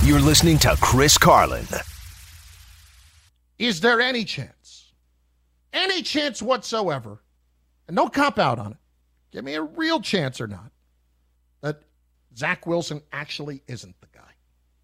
You're listening to Chris Carlin. Is there any chance whatsoever, and don't cop out on it, give me a real chance or not, that Zach Wilson actually isn't the guy?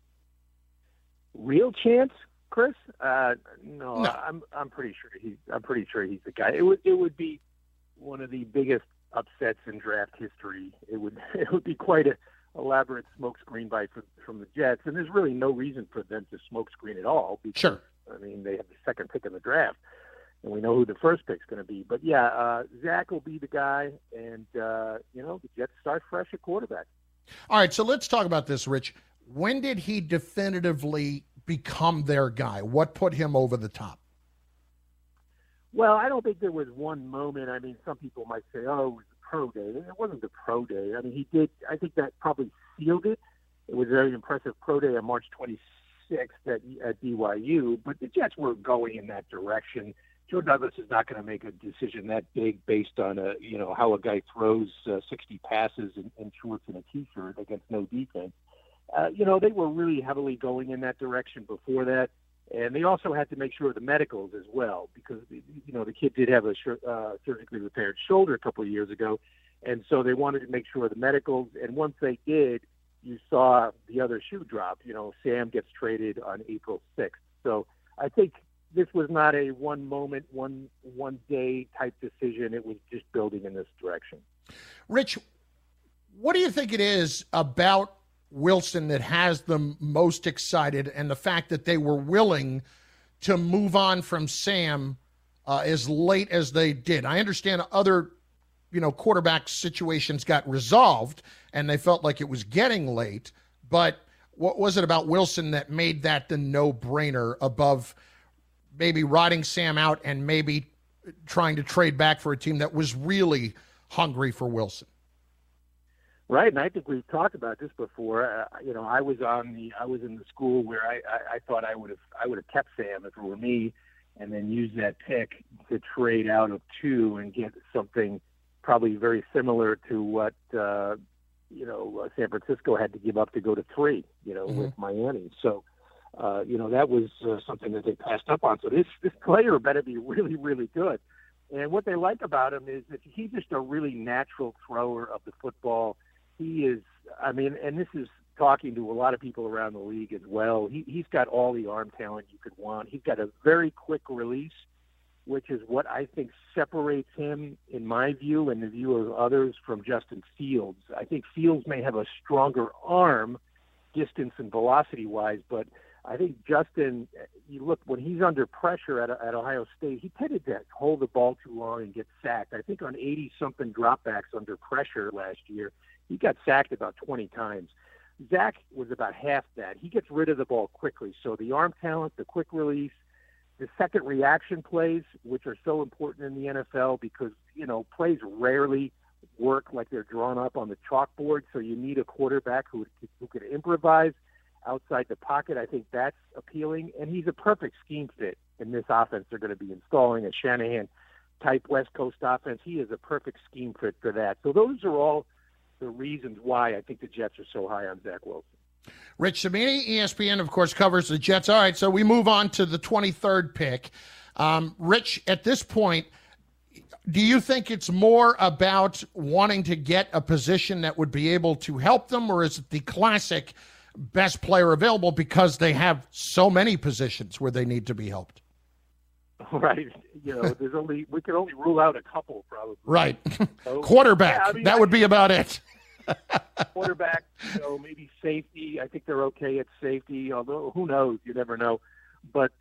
Real chance, Chris? No. I'm pretty sure he's the guy. It would be one of the biggest upsets in draft history. It would be quite a elaborate smokescreen from the Jets, and there's really no reason for them to smokescreen at all. Because, sure. I mean, they have the second pick in the draft, and we know who the first pick's going to be. But yeah, Zach will be the guy, and the Jets start fresh at quarterback. All right, so let's talk about this, Rich. When did he definitively become their guy? What put him over the top? Well, I don't think there was one moment. I mean, some people might say, oh, it was the pro day. It wasn't the pro day. I mean, he did. I think that probably sealed it. It was a very impressive pro day on March 26th at BYU, but the Jets were going in that direction. Joe Douglas is not going to make a decision that big based on how a guy throws 60 passes in shorts and a T-shirt against no defense. They were really heavily going in that direction before that. And they also had to make sure of the medicals as well, because, the kid did have a surgically repaired shoulder a couple of years ago. And so they wanted to make sure of the medicals. And once they did, you saw the other shoe drop. Sam gets traded on April 6th. So I think this was not a one moment, one day type decision. It was just building in this direction. Rich, what do you think it is about Wilson that has them most excited, and the fact that they were willing to move on from Sam as late as they did? I understand other, quarterback situations got resolved and they felt like it was getting late, but what was it about Wilson that made that the no-brainer above maybe riding Sam out and maybe trying to trade back for a team that was really hungry for Wilson? Right, and I think we've talked about this before. I was in the school where I thought I would have kept Sam if it were me, and then used that pick to trade out of 2 and get something probably very similar to what San Francisco had to give up to go to 3, with Miami. So, that was something that they passed up on. So this player better be really, really good. And what they like about him is that he's just a really natural thrower of the football. He is, and this is talking to a lot of people around the league as well. He's got all the arm talent you could want. He's got a very quick release, which is what I think separates him, in my view, and the view of others, from Justin Fields. I think Fields may have a stronger arm, distance and velocity-wise, but I think Justin, you look, when he's under pressure at Ohio State, he tended to hold the ball too long and get sacked. I think on 80-something dropbacks under pressure last year, he got sacked about 20 times. Zach was about half that. He gets rid of the ball quickly. So the arm talent, the quick release, the second reaction plays, which are so important in the NFL because, plays rarely work like they're drawn up on the chalkboard. So you need a quarterback who could improvise outside the pocket. I think that's appealing. And he's a perfect scheme fit in this offense they're going to be installing, a Shanahan-type West Coast offense. He is a perfect scheme fit for that. So those are all the reasons why I think the Jets are so high on Zach Wilson. Rich Cimini, ESPN, of course, covers the Jets. All right, so we move on to the 23rd pick. Rich, at this point, do you think it's more about wanting to get a position that would be able to help them, or is it the classic best player available because they have so many positions where they need to be helped? Right. We can only rule out a couple probably. Right. So, quarterback. That would be about it. Quarterback, maybe safety. I think they're okay at safety, although who knows? You never know. But,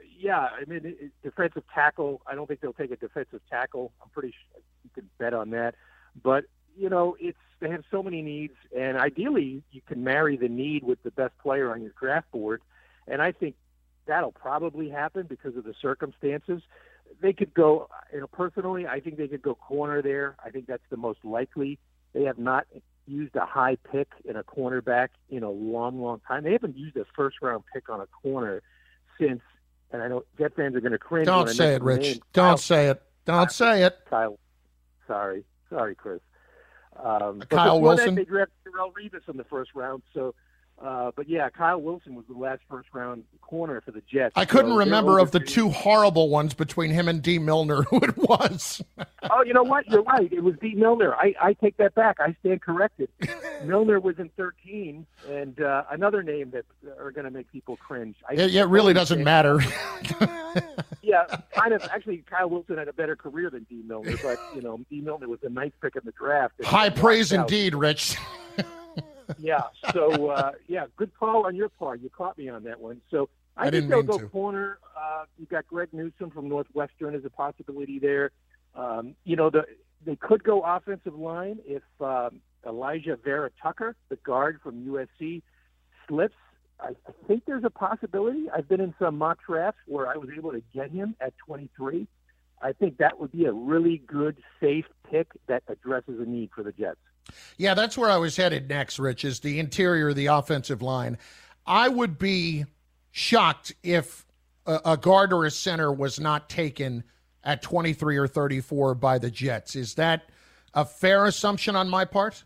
defensive tackle, I don't think they'll take a defensive tackle. I'm pretty sure you could bet on that. But, they have so many needs, and ideally you can marry the need with the best player on your draft board. And I think that'll probably happen because of the circumstances. They could go, personally, I think they could go corner there. I think that's the most likely. They have not used a high pick in a cornerback in a long, long time. They haven't used a first-round pick on a corner since, and I know Jet fans are going to cringe. Don't say it, Rich. Don't say it. Don't say it. Kyle. Sorry, Chris. Kyle Wilson. They drafted Darrelle Revis in the first round, so But yeah, Kyle Wilson was the last first-round corner for the Jets. I couldn't remember of the two horrible ones between him and D. Milner who it was. Oh, you know what? You're right. It was D. Milner. I take that back. I stand corrected. Milner was in 13, and another name that are going to make people cringe. It really doesn't matter. Yeah, kind of. Actually, Kyle Wilson had a better career than D. Milner, but, D. Milner was a ninth pick in the draft. High praise indeed, Rich. Yeah, so, good call on your part. You caught me on that one. So I think they'll go corner. You've got Greg Newsome from Northwestern as a possibility there. They could go offensive line if Elijah Vera Tucker, the guard from USC, slips. I think there's a possibility. I've been in some mock drafts where I was able to get him at 23. I think that would be a really good, safe pick that addresses a need for the Jets. Yeah, that's where I was headed next, Rich, is the interior of the offensive line. I would be shocked if a guard or a center was not taken at 23 or 34 by the Jets. Is that a fair assumption on my part?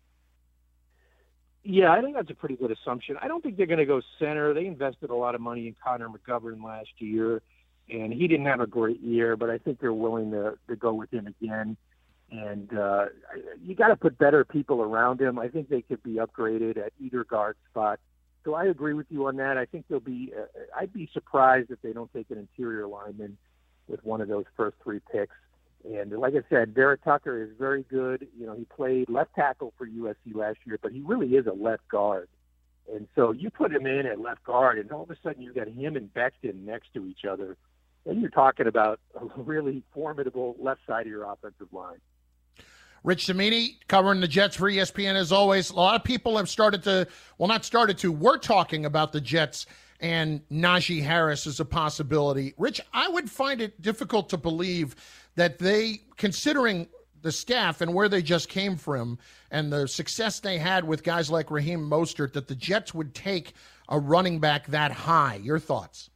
Yeah, I think that's a pretty good assumption. I don't think they're going to go center. They invested a lot of money in Connor McGovern last year, and he didn't have a great year, but I think they're willing to go with him again. And you got to put better people around him. I think they could be upgraded at either guard spot. So I agree with you on that. I think they'll be. I'd be surprised if they don't take an interior lineman with one of those first three picks. And like I said, Vera Tucker is very good. He played left tackle for USC last year, but he really is a left guard. And so you put him in at left guard, and all of a sudden you got him and Becton next to each other. Then you're talking about a really formidable left side of your offensive line. Rich Cimini covering the Jets for ESPN as always. A lot of people have we're talking about the Jets and Najee Harris as a possibility. Rich, I would find it difficult to believe that they, considering the staff and where they just came from and the success they had with guys like Raheem Mostert, that the Jets would take a running back that high. Your thoughts?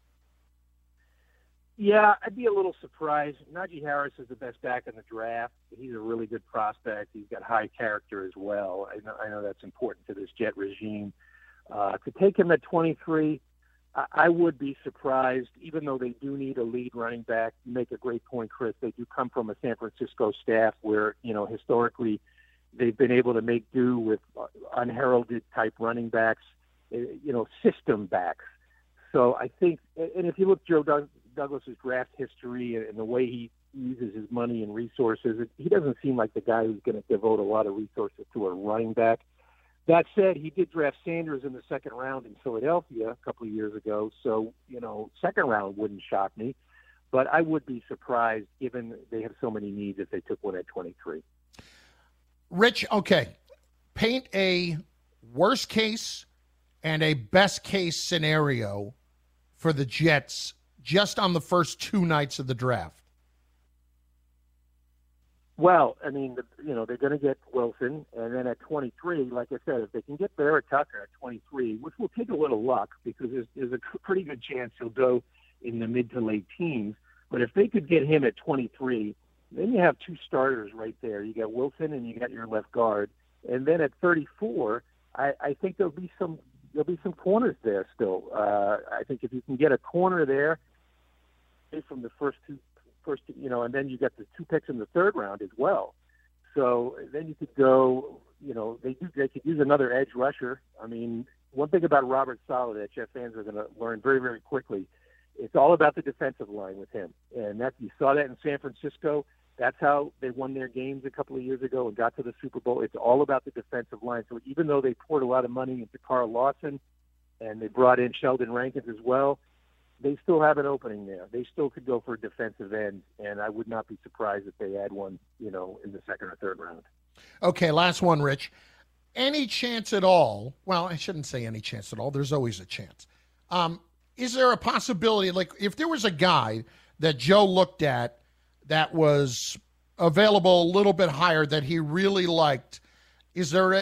Yeah, I'd be a little surprised. Najee Harris is the best back in the draft. He's a really good prospect. He's got high character as well. I know that's important to this Jet regime. To take him at 23, I would be surprised, even though they do need a lead running back. You make a great point, Chris. They do come from a San Francisco staff where, historically they've been able to make do with unheralded type running backs, system backs. So I think, and if you look Joe Douglas's draft history and the way he uses his money and resources, he doesn't seem like the guy who's going to devote a lot of resources to a running back. That said, he did draft Sanders in the second round in Philadelphia a couple of years ago. So, second round wouldn't shock me, but I would be surprised given they have so many needs if they took one at 23. Rich, okay. Paint a worst case and a best case scenario for the Jets just on the first two nights of the draft. Well, I mean, they're going to get Wilson, and then at 23, like I said, if they can get Vera Tucker at 23, which will take a little luck because there's a pretty good chance he'll go in the mid to late teens. But if they could get him at 23, then you have two starters right there. You got Wilson and you got your left guard, and then at 34, I think there'll be some corners there still. I think if you can get a corner there from the first, and then you got the two picks in the third round as well. So then you could go, they could use another edge rusher. I mean, one thing about Robert Saleh that Jet fans are going to learn very, very quickly, it's all about the defensive line with him. And you saw that in San Francisco. That's how they won their games a couple of years ago and got to the Super Bowl. It's all about the defensive line. So even though they poured a lot of money into Carl Lawson and they brought in Sheldon Rankins as well, they still have an opening there. They still could go for a defensive end, and I would not be surprised if they add one, in the second or third round. Okay, last one, Rich. Any chance at all, well, I shouldn't say any chance at all. There's always a chance. Is there a possibility, like if there was a guy that Joe looked at that was available a little bit higher that he really liked, is there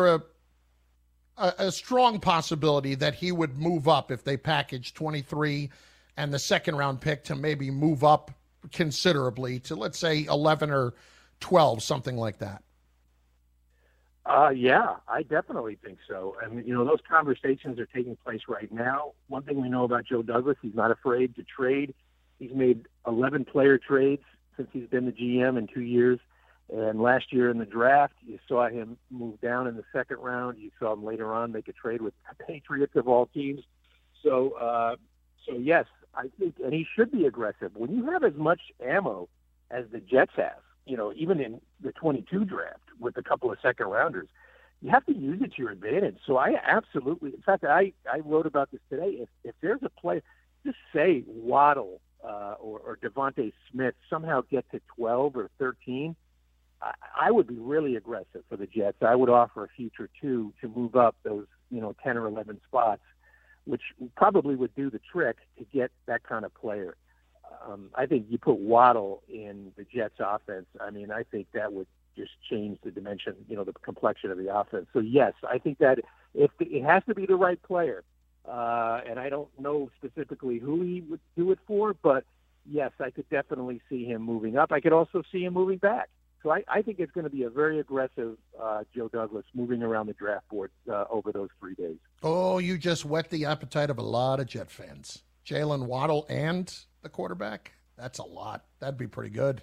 a strong possibility that he would move up if they package 23 and the second round pick to maybe move up considerably to, let's say, 11 or 12, something like that? Yeah, I definitely think so. I mean, those conversations are taking place right now. One thing we know about Joe Douglas, he's not afraid to trade. He's made 11 player trades since he's been the GM in 2 years. And last year in the draft, you saw him move down in the second round. You saw him later on make a trade with the Patriots of all teams. So yes, I think, and he should be aggressive. When you have as much ammo as the Jets have, even in the 22 draft with a couple of second rounders, you have to use it to your advantage. So I absolutely, in fact, I wrote about this today. If there's a play, just say Waddle or Devontae Smith somehow get to 12 or 13, I would be really aggressive for the Jets. I would offer a future 2 to move up those, 10 or 11 spots, which probably would do the trick to get that kind of player. I think you put Waddle in the Jets offense. I mean, I think that would just change the dimension, the complexion of the offense. So yes, I think that if it has to be the right player, and I don't know specifically who he would do it for, but yes, I could definitely see him moving up. I could also see him moving back. So I think it's going to be a very aggressive Joe Douglas moving around the draft board over those 3 days. Oh, you just whet the appetite of a lot of Jet fans. Jalen Waddle and the quarterback? That's a lot. That'd be pretty good.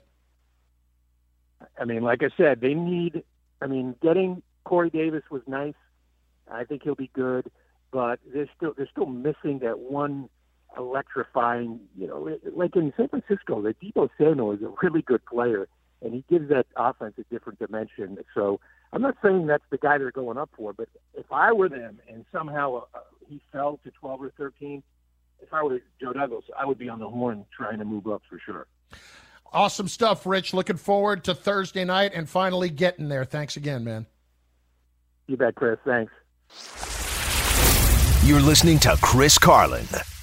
I mean, like I said, getting Corey Davis was nice. I think he'll be good, but they're still missing that one electrifying, like in San Francisco, the Deebo Samuel is a really good player, and he gives that offense a different dimension. So I'm not saying that's the guy they're going up for, but if I were them and somehow he fell to 12 or 13, if I were Joe Douglas, I would be on the horn trying to move up for sure. Awesome stuff, Rich. looking forward to Thursday night and finally getting there. Thanks again, man. You bet, Chris. Thanks. You're listening to Chris Carlin.